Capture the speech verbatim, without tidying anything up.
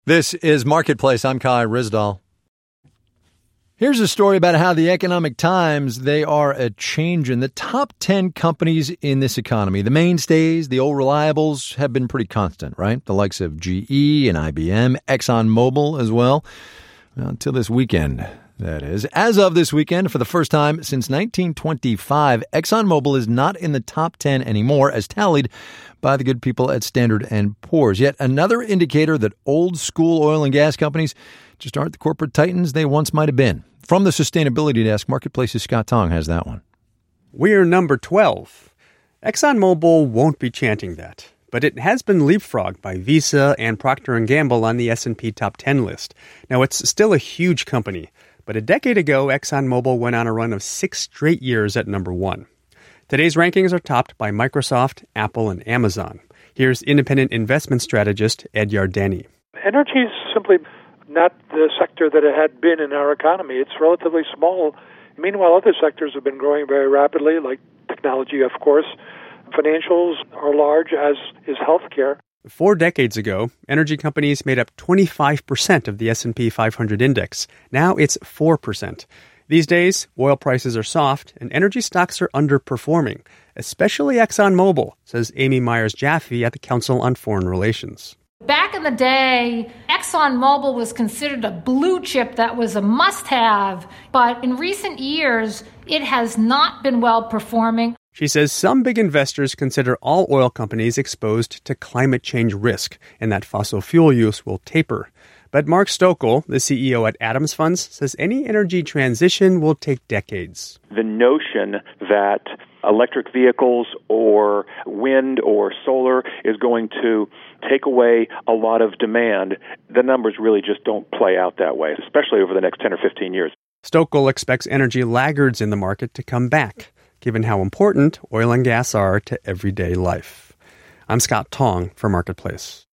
This is Marketplace. I'm Kai Ryssdal. Here's a story about how the Economic Times, they are a changing. The top ten companies in this economy, the mainstays, the old reliables, have been pretty constant, right? The likes of G E and I B M, ExxonMobil as well. Well, until this weekend, that is. As of this weekend, for the first time since nineteen twenty-five, ExxonMobil is not in the top ten anymore, as tallied by the good people at Standard and Poor's. Yet another indicator that old-school oil and gas companies just aren't the corporate titans they once might have been. From the Sustainability Desk, Marketplace's Scott Tong has that one. We're number twelve. ExxonMobil won't be chanting that, but it has been leapfrogged by Visa and Procter and Gamble on the S and P Top ten list. Now, it's still a huge company, but a decade ago, ExxonMobil went on a run of six straight years at number one. Today's rankings are topped by Microsoft, Apple, and Amazon. Here's independent investment strategist Ed Yardeni. Energy is simply not the sector that it had been in our economy. It's relatively small. Meanwhile, other sectors have been growing very rapidly, like technology, of course. Financials are large, as is healthcare. Four decades ago, energy companies made up twenty-five percent of the S and P five hundred index. Now it's four percent. These days, oil prices are soft and energy stocks are underperforming, especially ExxonMobil, says Amy Myers-Jaffe at the Council on Foreign Relations. Back in the day, ExxonMobil was considered a blue chip that was a must-have, but in recent years, it has not been well performing. She says some big investors consider all oil companies exposed to climate change risk and that fossil fuel use will taper. But Mark Stokel, the C E O at Adams Funds, says any energy transition will take decades. The notion that electric vehicles or wind or solar is going to take away a lot of demand, the numbers really just don't play out that way, especially over the next ten or fifteen years. Stokel expects energy laggards in the market to come back, given how important oil and gas are to everyday life. I'm Scott Tong for Marketplace.